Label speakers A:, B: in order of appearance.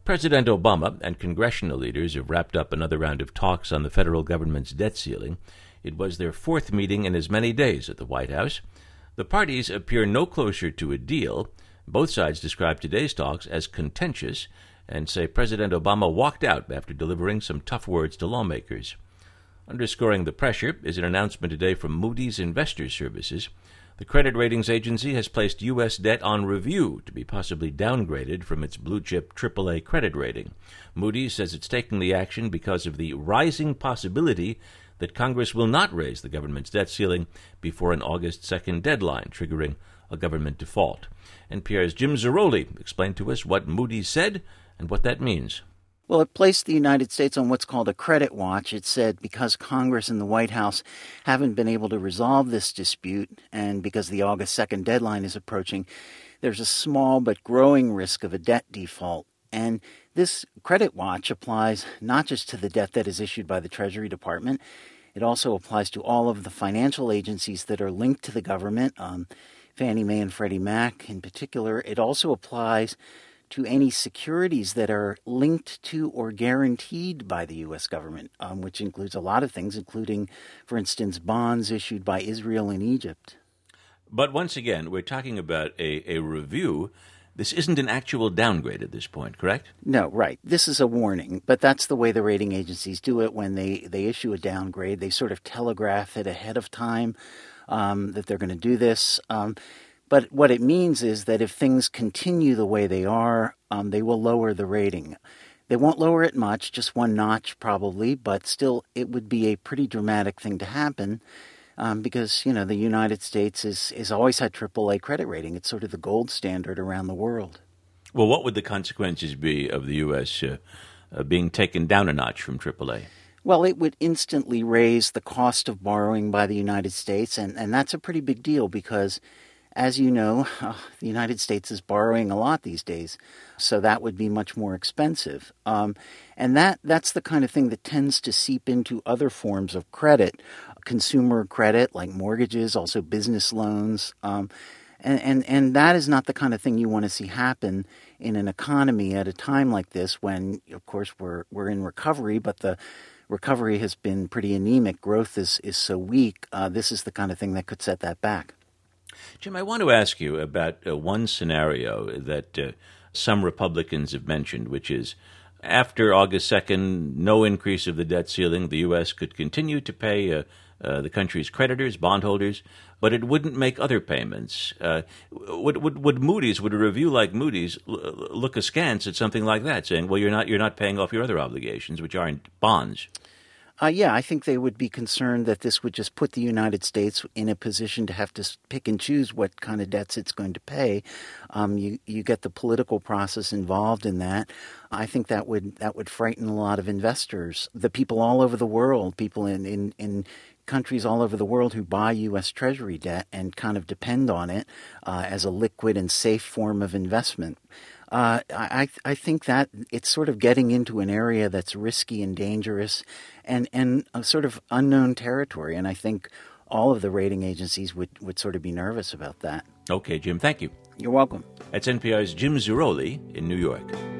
A: President Obama and congressional leaders have wrapped up another round of talks on the federal government's debt ceiling. It was their fourth meeting in as many days at the White House. The parties appear no closer to a deal. Both sides describe today's talks as contentious and say President Obama walked out after delivering some tough words to lawmakers. Underscoring the pressure is an announcement today from Moody's Investors Services. The credit ratings agency has placed U.S. debt on review to be possibly downgraded from its blue-chip AAA credit rating. Moody's says it's taking the action because of the rising possibility that Congress will not raise the government's debt ceiling before an August 2nd deadline, triggering a government default. NPR's Jim Zarroli explained to us what Moody's said and what that means.
B: Well, it placed the United States on what's called a credit watch. It said because Congress and the White House haven't been able to resolve this dispute, and because the August 2nd deadline is approaching, there's a small but growing risk of a debt default. And this credit watch applies not just to the debt that is issued by the Treasury Department. It also applies to all of the financial agencies that are linked to the government, Fannie Mae and Freddie Mac in particular. It also applies to any securities that are linked to or guaranteed by the U.S. government, which includes a lot of things, including, for instance, bonds issued by Israel and Egypt.
A: But once again, we're talking about a review. This isn't an actual downgrade at this point, correct?
B: No, right. This is a warning, but that's the way the rating agencies do it when they issue a downgrade. They sort of telegraph it ahead of time that they're going to do this. But what it means is that if things continue the way they are, they will lower the rating. They won't lower it much, just one notch probably, but still it would be a pretty dramatic thing to happen because, the United States is always had AAA credit rating. It's sort of the gold standard around the world.
A: Well, what would the consequences be of the U.S. Being taken down a notch from AAA?
B: Well, it would instantly raise the cost of borrowing by the United States, and that's a pretty big deal because, as you know, the United States is borrowing a lot these days, so that would be much more expensive. And that's the kind of thing that tends to seep into other forms of credit, consumer credit like mortgages, also business loans. And that is not the kind of thing you want to see happen in an economy at a time like this when, of course, we're in recovery, but the recovery has been pretty anemic. Growth is so weak. This is the kind of thing that could set that back.
A: Jim, I want to ask you about one scenario that some Republicans have mentioned, which is after August 2nd, no increase of the debt ceiling. The U.S. could continue to pay the country's creditors, bondholders, but it wouldn't make other payments. Would Moody's, would a review like Moody's look askance at something like that, saying, well, you're not paying off your other obligations, which aren't bonds?
B: Yeah, I think they would be concerned that this would just put the United States in a position to have to pick and choose what kind of debts it's going to pay. You get the political process involved in that. I think that would frighten a lot of investors, the people all over the world, people in countries all over the world who buy U.S. Treasury debt and kind of depend on it as a liquid and safe form of investment. I think that it's sort of getting into an area that's risky and dangerous and a sort of unknown territory. And I think all of the rating agencies would sort of be nervous about that.
A: Okay, Jim, thank you.
B: You're welcome.
A: That's NPR's Jim Zarroli in New York.